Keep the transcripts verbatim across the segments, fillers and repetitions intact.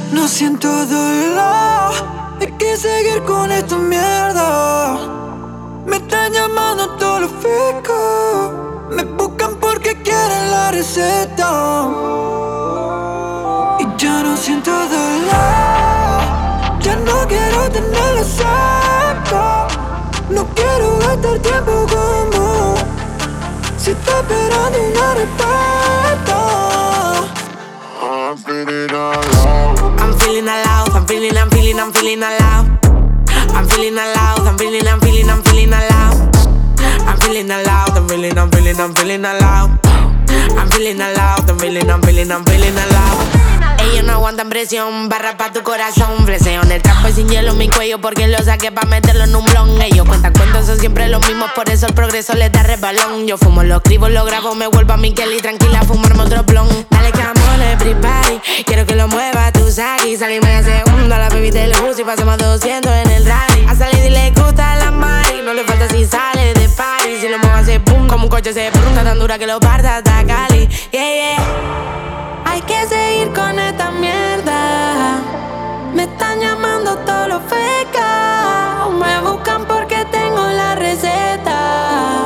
No siento dolor, hay que seguir con esta mierda. Me están llamando todos los ficos, me buscan porque quieren la receta. Y ya no siento dolor, ya no quiero tenerlo cerca. No quiero gastar tiempo como si está esperando una respuesta. I'm feeling alive. I'm feeling alive. I'm feeling, I'm feeling, I'm feeling alive. I'm feeling alive. I'm feeling, I'm feeling, I'm feeling alive. I'm feeling alive. I'm feeling, I'm feeling, I'm feeling alive. I'm feeling alive. I'm feeling, I'm feeling, I'm feeling alive. Ellos no aguantan presión, barra pa' tu corazón. Freseo en el trapo y sin hielo en mi cuello porque lo saqué pa' meterlo en un blon. Ellos cuentan cuentos, son siempre los mismos, por eso el progreso les da resbalón. Yo fumo, lo escribo, lo grabo, me vuelvo a Miquel y tranquila fumarme otro blon. Dale que amor, everybody, quiero que lo mueva tu saki. Salirme de segundo a la baby del bus y pasemos doscientos en el rally. A salir y le gusta la mari, no le falta si sale de party. Si lo muevo hace boom, como un coche se pregunta tan dura que lo parta hasta Cali. Yeah, yeah. Hay que seguir con esta mierda. Me están llamando todos los fecas. Me buscan porque tengo la receta.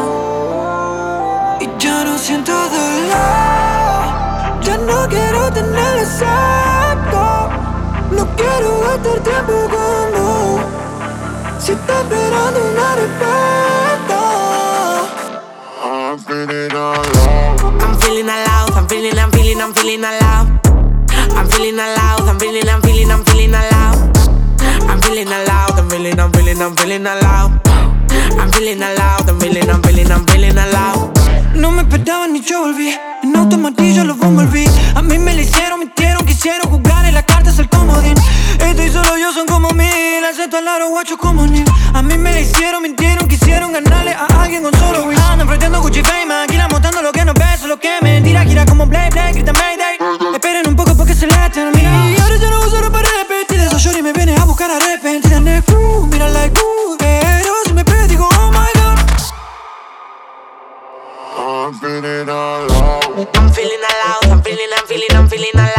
Y ya no siento dolor, ya no quiero tenerlo cerca. No quiero gastar tiempo como si está esperando una respuesta. I'm feeling alive. I'm feeling alive. I'm feeling, I'm feeling, I'm feeling alive. I'm feeling alive. I'm feeling, I'm feeling, I'm feeling alive. I'm feeling alive. I'm feeling, I'm feeling, I'm feeling alive. I'm feeling alive. I'm feeling, I'm feeling, I'm feeling alive. No me esperaban ni yo volví, en automatillo los envolví. A mí me lo hicieron, mintieron, quisieron jugar en las cartas el comodín. Estoy solo yo, son como mil, acepto al aro guacho como Neil. A mí me lo hicieron, mintieron, quisieron ganarle a alguien con solo win. Andan enfrentando Gucci Fame, aquí la montando lo que no ves, lo que me mentira, gira como Blade Blade, gritan Mayday. Esperen un poco porque se la termina. Y ahora ya no uso para repetir, esa shorty me viene a buscar arrepentida en el crew, mira like ooh, pero si me pide digo oh my god. I'm feeling alive. I'm feeling alive. I'm feeling, I'm feeling, I'm feeling alive.